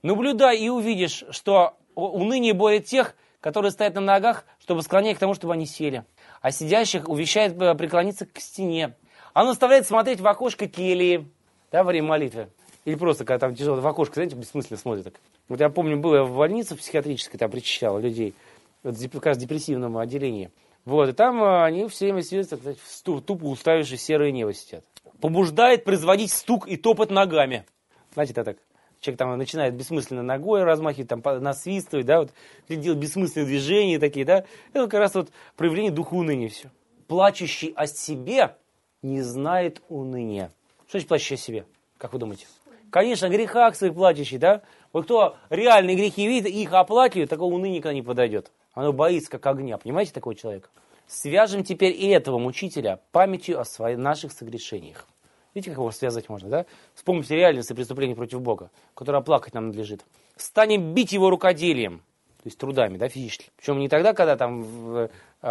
Наблюдай и увидишь, что уныние борет тех, которые стоят на ногах, чтобы склонять к тому, чтобы они сели. А сидящих увещает преклониться к стене. Оно заставляет смотреть в окошко кельи, да, во время молитвы. Или просто, когда там тяжело, в окошко, знаете, бессмысленно смотрит так. Вот я помню, был я в больнице психиатрической, там причащал людей, вот, как раз в депрессивном отделении. Вот, и там они все время сидят, так сказать, тупо уставившись в серое небо сидят. Побуждает производить стук и топот ногами. Знаете, это так. Человек там начинает бессмысленно ногой размахивать, там насвистывать, да, вот, делать бессмысленные движения такие, да. Это как раз вот проявление духа уныния все. Плачущий о себе не знает уныния. Что значит плачущий о себе? Как вы думаете? Конечно, о грехах своих плачущий, да. Вот кто реальные грехи видит, их оплакивает, такого уныния никогда не подойдет. Оно боится как огня, понимаете, такого человека? Свяжем теперь и этого мучителя памятью о наших согрешениях. Видите, как его связать можно, да? Вспомните реальные преступления против Бога, которые оплакать нам надлежит. Станем бить его рукоделием, то есть трудами, да, физически. Причем не тогда, когда там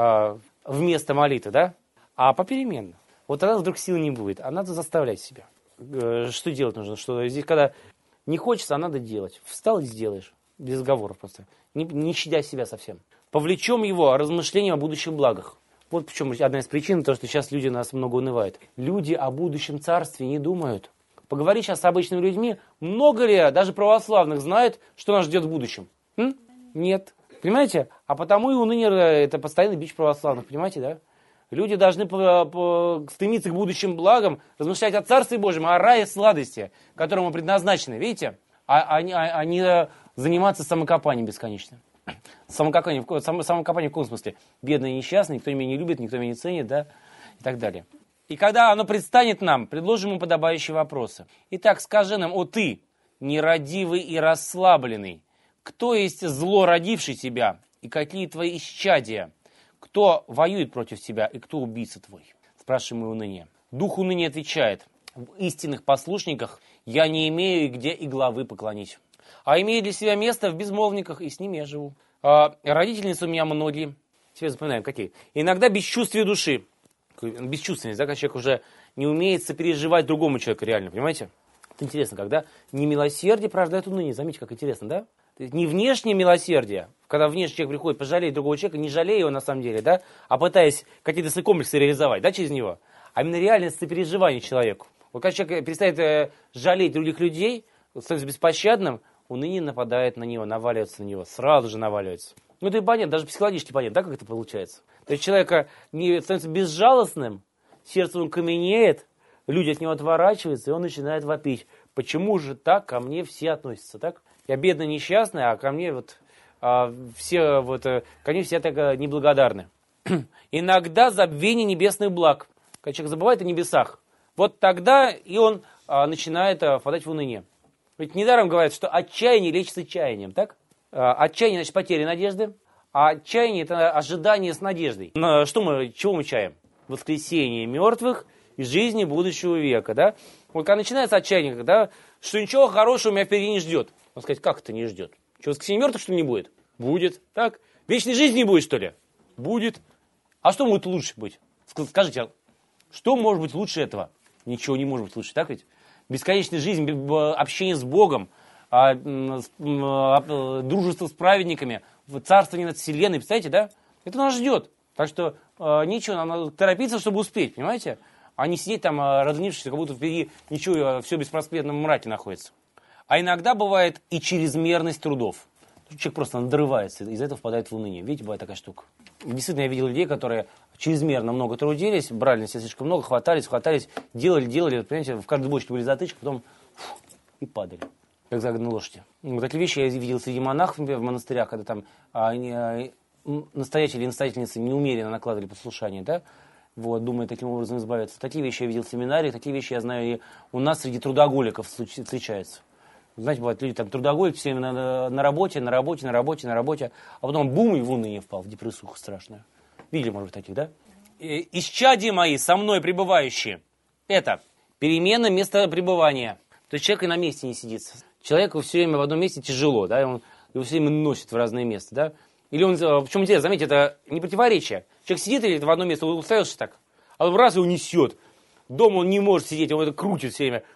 вместо молитвы, да, а попеременно. Вот тогда вдруг сил не будет, а надо заставлять себя. Что делать нужно? Что здесь, когда не хочется, а надо делать. Встал и сделаешь, без разговоров просто, не щадя себя совсем. Повлечем его размышлением о будущих благах. Вот почему одна из причин, то, что сейчас люди нас много унывают. Люди о будущем царстве не думают. Поговори сейчас с обычными людьми, много ли даже православных знают, что нас ждет в будущем? Нет. Понимаете? А потому и уныние – это постоянный бич православных, понимаете, да? Люди должны стремиться к будущим благам, размышлять о Царстве Божьем, о рае сладости, которому предназначены, видите? А не заниматься самокопанием бесконечно. Самокопание в каком смысле? Бедный и несчастный, никто меня не любит, никто меня не ценит, да, и так далее. И когда оно предстанет нам, предложим ему подобающие вопросы. Итак, скажи нам: о ты, нерадивый и расслабленный, кто есть зло, родивший тебя, и какие твои исчадия? Кто воюет против тебя, и кто убийца твой? Спрашиваем мы уныние. Дух уныния отвечает: в истинных послушниках я не имею где и главы поклонить. А имею для себя место в безмолвниках, и с ними я живу. Родительницы у меня многие. Теперь запоминаем, какие. Иногда бесчувствие души. Бесчувственность, да, когда человек уже не умеет сопереживать другому человеку реально, понимаете? Это интересно, когда не милосердие порождает уныние. Заметьте, как интересно, да? То есть не внешнее милосердие, когда внешний человек приходит пожалеть другого человека, не жалея его на самом деле, да, а пытаясь какие-то свои комплексы реализовать, да, через него. А именно реальное сопереживание человеку. Вот когда человек перестает жалеть других людей, становится беспощадным, уныние нападает на него, наваливается на него, сразу же наваливается. Ну это и понятно, даже психологически понятно, да, как это получается. То есть человек становится безжалостным, сердце он каменеет, люди от него отворачиваются, и он начинает вопить. Почему же так ко мне все относятся, так? Я бедный, несчастный, а ко мне вот все так неблагодарны. Иногда забвение небесных благ. Когда человек забывает о небесах, вот тогда и он начинает впадать в уныние. Ведь недаром говорят, что отчаяние лечится чаянием, так? Отчаяние, значит, потеря надежды, а отчаяние – это ожидание с надеждой. Чего мы чаем? Воскресение мертвых и жизни будущего века, да? Вот когда начинается отчаяние, да, что ничего хорошего меня впереди не ждет. Он сказать, как это не ждет? Что, воскресение мертвых, что ли, не будет? Будет, так? Вечной жизни не будет, что ли? Будет. А что может лучше быть? Скажите, что может быть лучше этого? Ничего не может быть лучше, так ведь? Бесконечная жизнь, общение с Богом, дружество с праведниками, царствование над вселенной, представляете, да? Это нас ждет. Так что ничего, нам надо торопиться, чтобы успеть, понимаете? А не сидеть там, разленившись, как будто впереди ничего, все в беспросветном мраке находится. А иногда бывает и чрезмерность трудов. Человек просто надрывается, из-за этого впадает в уныние. Видите, бывает такая штука. Действительно, я видел людей, которые чрезмерно много трудились, брали на себя слишком много, хватались, делали, понимаете, в каждой бочке были затычки, потом и падали, как загнанные лошади. Вот такие вещи я видел среди монахов, например, в монастырях, когда там настоятель или настоятельницы неумеренно накладывали послушание, да, вот, думая таким образом избавиться. Такие вещи я видел в семинариях, такие вещи я знаю и у нас среди трудоголиков встречаются. Знаете, бывают люди там трудоголики, все время на работе, а потом бум, и в уныние впал, в депрессуху страшную. Видели, может быть, таких, да? Исчадия мои, со мной пребывающие, это перемена места пребывания. То есть человек и на месте не сидится. Человеку все время в одном месте тяжело, да, его все время носит в разные места, да. Или он, причем интересно, заметьте, это не противоречие. Человек сидит или в одном месте, уставился так, а раз его несет. Дома он не может сидеть, он это крутит все время.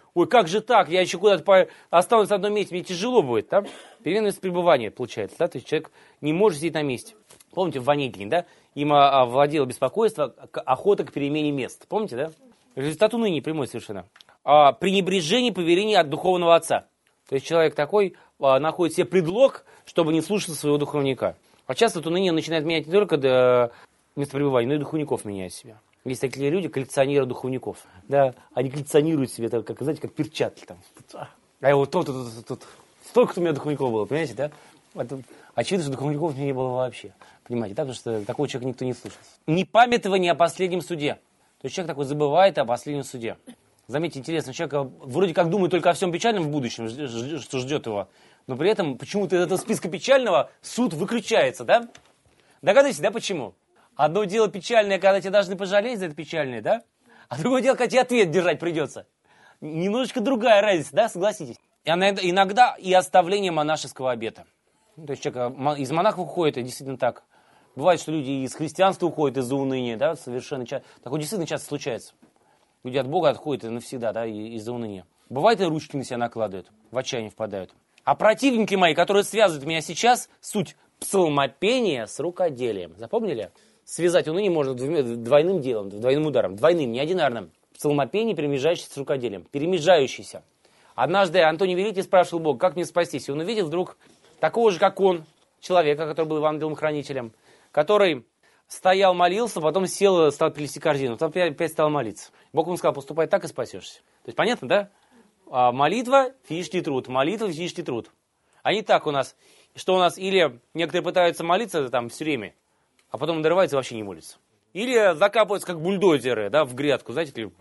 ой, как же так, я еще куда-то останусь на одном месте, мне тяжело будет, да? Переменность пребывания получается, да, то есть человек не может сидеть на месте. Помните, в Ванегине, да, им овладело беспокойство, охота к перемене мест, помните, да? Результат уныния прямой совершенно. Пренебрежение повеления от духовного отца. То есть человек такой находит себе предлог, чтобы не слушаться своего духовника. А часто уныние начинает менять не только место пребывания, но и духовников меняет себя. Есть такие люди, коллекционеры духовников. Да, они коллекционируют себе, как, знаете, как перчатки. Там. А я вот тут. Столько у меня духовников было, понимаете, да? Это, очевидно, что духовников у меня не было вообще. Понимаете, да? Потому что такого человека никто не слушает. Непамятование о последнем суде. То есть человек такой забывает о последнем суде. Заметьте, интересно, человек вроде как думает только о всем печальном в будущем, что ждет его. Но при этом почему-то из этого списка печального суд выключается, да? Догадываетесь, да, почему? Одно дело печальное, когда тебя должны пожалеть за это печальное, да? А другое дело, когда тебе ответ держать придется. Немножечко другая разница, да, согласитесь? И иногда и оставление монашеского обета. То есть человек из монахов уходит, и действительно так. Бывает, что люди из христианства уходят из-за уныния, да, совершенно часто. Такое действительно часто случается. Люди от Бога отходят навсегда, да, из-за уныния. Бывает, и ручки на себя накладывают, в отчаяние впадают. А противники мои, которые связывают меня сейчас, суть псалмопения с рукоделием. Запомнили? Связать уныние можно двойным делом, двойным ударом. Двойным, не одинарным. Псалмопение, перемежающееся с рукоделием. Перемежающийся. Однажды Антоний Великий спрашивал Бога, как мне спастись? И он увидел вдруг такого же, как он, человека, который был ангелом-хранителем, который стоял, молился, потом сел, стал плести корзину, потом опять стал молиться. Бог ему сказал, поступай так и спасешься. То есть понятно, да? Молитва, физический труд. Молитва, физический труд. А не так у нас, что у нас или некоторые пытаются молиться там все время, а потом надрываются и вообще не молятся. Или закапываются как бульдозеры, да, в грядку, знаете,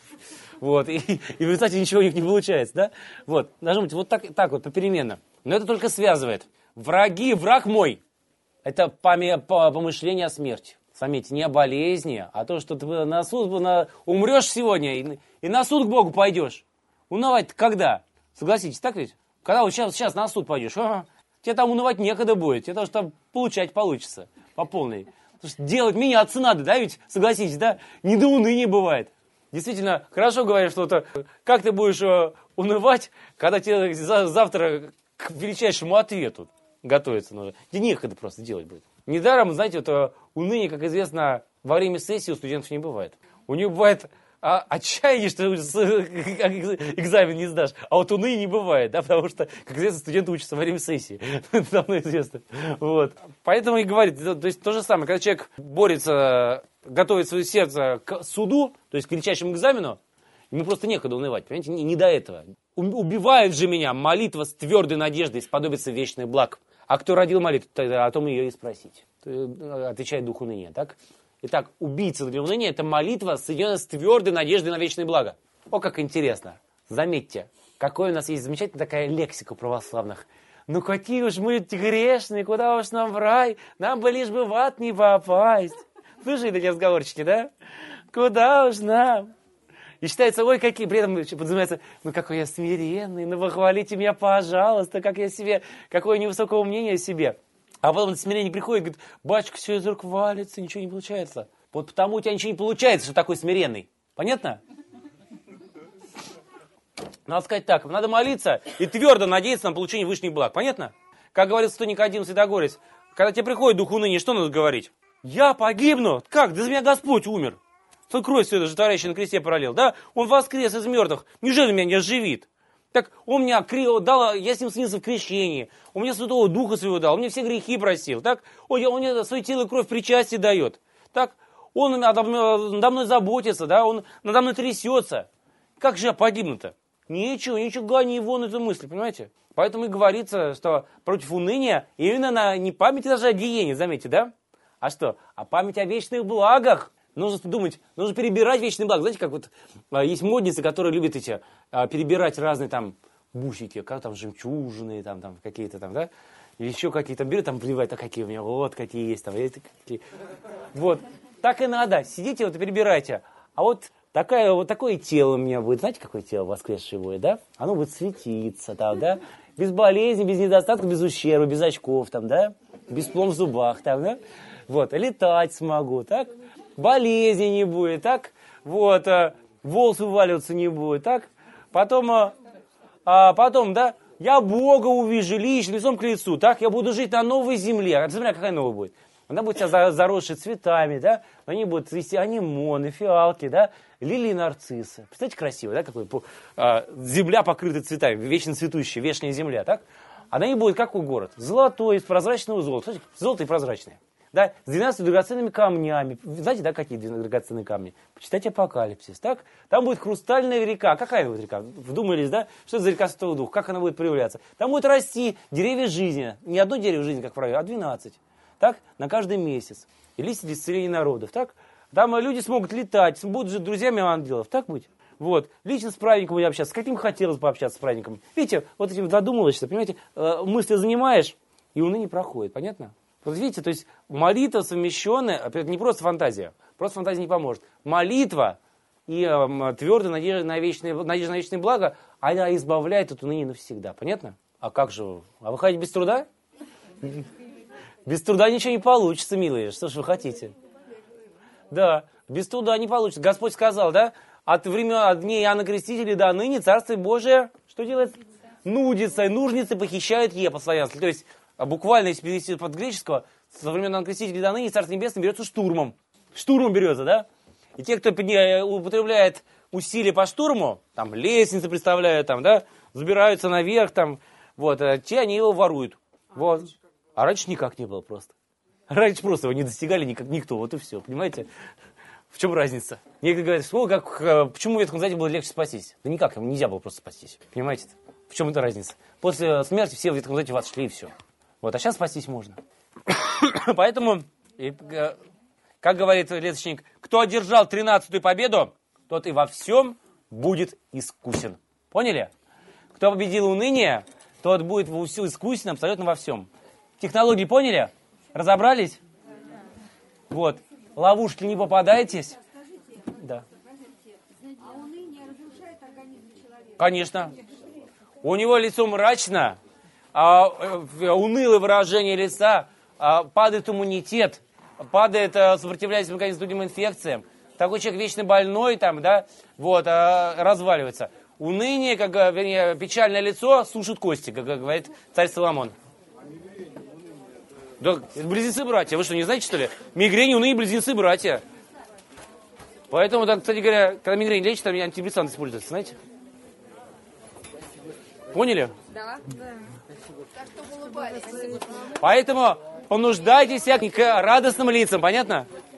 вот, и в результате ничего у них не получается, да? Вот, должно быть вот так вот, попеременно. Но это только связывает. Враг мой, это помышление о смерти. Заметьте, не о болезни, а то, что ты умрешь сегодня и на суд к Богу пойдешь. Унывать когда? Согласитесь, так ведь? Когда вот сейчас на суд пойдешь, тебе там унывать некогда будет, тебе тоже там получать получится по полной. Потому что делать меняться надо, да, ведь, согласитесь, да? Не до уныния бывает. Действительно, хорошо говорят, что как ты будешь унывать, когда тебе завтра к величайшему ответу готовиться нужно. Тебе некогда просто делать будет. Недаром, знаете, уныние, как известно, во время сессии у студентов не бывает. У них бывает отчаяние, что экзамен не сдашь, а вот уныние не бывает, да, потому что, как известно, студенты учатся во время сессии. Это давно известно. Вот. Поэтому и говорит, то есть то же самое, когда человек борется, готовит свое сердце к суду, то есть к величайшему экзамену, ему просто некогда унывать, понимаете, не до этого. Убивает же меня молитва с твердой надеждой сподобиться вечных благ. А кто родил молитву, тогда о том ее и спросить. Отвечает дух уныния, так? Итак, убийца для уныния – это молитва, соединенная с твердой надеждой на вечное благо. О, как интересно. Заметьте, какой у нас есть замечательная такая лексика у православных. Ну какие уж мы грешные, куда уж нам в рай, нам бы лишь бы в ад не попасть. Слышали такие разговорчики, да? Куда уж нам? И считается, ой, какие, при этом подразумевается, ну какой я смиренный, ну похвалите меня, пожалуйста, как я себе, какое невысокое мнение о себе. А потом это смирение приходит и говорит, батюшка, все из рук валится, ничего не получается. Вот потому у тебя ничего не получается, что такой смиренный. Понятно? Надо сказать так, надо молиться и твердо надеяться на получение высших благ. Понятно? Как говорил святой Никодим Святогорец, когда тебе приходит дух уныния, что надо говорить? Я погибну? Как? Да за меня Господь умер. Что кровь свою животворящую на кресте пролил, да? Он воскрес из мертвых. Неужели меня не оживит? Так он мне дал, я с ним снился в крещении, он мне Святого Духа Своего дал, он мне все грехи простил, так? Он мне свое тело и кровь причастие дает, так? Он надо мной заботится, да? Он надо мной трясется. Как же я погибну-то? Ничего, гони вон эту мысль, понимаете? Поэтому и говорится, что против уныния именно не память даже о деянии, заметьте, да? А что? А память о вечных благах. Нужно думать, нужно перебирать вечные блага. Знаете, как вот есть модницы, которые любят перебирать разные там бусики, как там жемчужины, там какие-то там, да? Или еще какие-то берут, там вливают, а какие у меня, вот какие есть там, какие. Вот, так и надо, сидите вот и перебирайте. А вот такое тело у меня будет, знаете, какое тело воскресшее будет, да? Оно будет светиться там, да? Без болезни, без недостатка, без ущерба, без очков там, да? Без пломб в зубах там, да? Вот, летать смогу, так? Болезни не будет, так? Вот, волос вываливаться не будет, так? Потом, да, я Бога увижу лично, лицом к лицу, так, я буду жить на новой земле. А земля какая новая будет? Она будет вся заросшая цветами, да, на ней будут цвести анимоны, фиалки, да, лилии, нарциссы. Представляете, красиво, да, какой земля покрыта цветами, вечно цветущая, вечная земля, так? А на ней будет какой город? Золотой, из прозрачного золота. Кстати, золото и прозрачное. Да, с 12 драгоценными камнями. Знаете, да, какие драгоценные камни? Почитайте Апокалипсис, так? Там будет хрустальная река. Какая будет река? Вдумались, да? Что это за река Святого Духа? Как она будет проявляться? Там будет расти деревья жизни. Не одно дерево жизни, как правило, а 12. Так? На каждый месяц. И листья для исцеления народов. Так? Там люди смогут летать, будут жить друзьями ангелов. Так быть? Вот. Лично с праведником будем общаться. С каким хотелось бы общаться с праведником? Видите, вот этим задумываешься, понимаете, мысли занимаешь, и уныние проходит. Понятно? Вот видите, то есть молитва совмещенная, это не просто фантазия, просто фантазия не поможет. Молитва и твердая надежда на вечное благо, она избавляет от уныния навсегда. Понятно? А как же вы? А вы хотите без труда? Без труда ничего не получится, милые. Что ж вы хотите? Да, без труда не получится. Господь сказал, да? От дней Иоанна Крестителя до ныне Царствие Божие, что делает? Нудится, и нужницы похищают по-славянски. То есть, буквально, если перевести под греческого, со времен Иоанна Крестителя до ныне Царство Небесное берется штурмом. Штурмом берется, да? И те, кто употребляет усилия по штурму, там, лестницы представляют, там, да, забираются наверх, там, вот, те, они его воруют. Вот. А раньше никак не было просто. Раньше просто его не достигали никто, вот и все, понимаете? В чем разница? Некоторые говорят, почему в Ветхом Завете было легче спастись? Да никак, ему нельзя было просто спастись, понимаете? В чем эта разница? После смерти все в Ветхом Завете в ад шли, и все. Вот, а сейчас спастись можно. Поэтому, как говорит леточник, кто одержал 13-ю победу, тот и во всем будет искусен. Поняли? Кто победил уныние, тот будет искусен абсолютно во всем. Технологии поняли? Разобрались? Вот. Ловушки не попадайтесь. Да. А уныние разрушает организм человека? Конечно. У него лицо мрачно, унылое выражение лица, падает иммунитет, падает сопротивляемость механизм другим инфекциям. Такой человек вечно больной, там, да, вот, разваливается. Уныние, вернее, печальное лицо сушит кости, как говорит царь Соломон. Да, это близнецы-братья. Вы что, не знаете, что ли? Мигрень, уныние, близнецы-братья. Поэтому, так, кстати говоря, когда мигрень лечит, там антидепрессанты используются, знаете? Поняли? Да. Так что улыбались. Поэтому понуждайте себя к радостным лицам, понятно?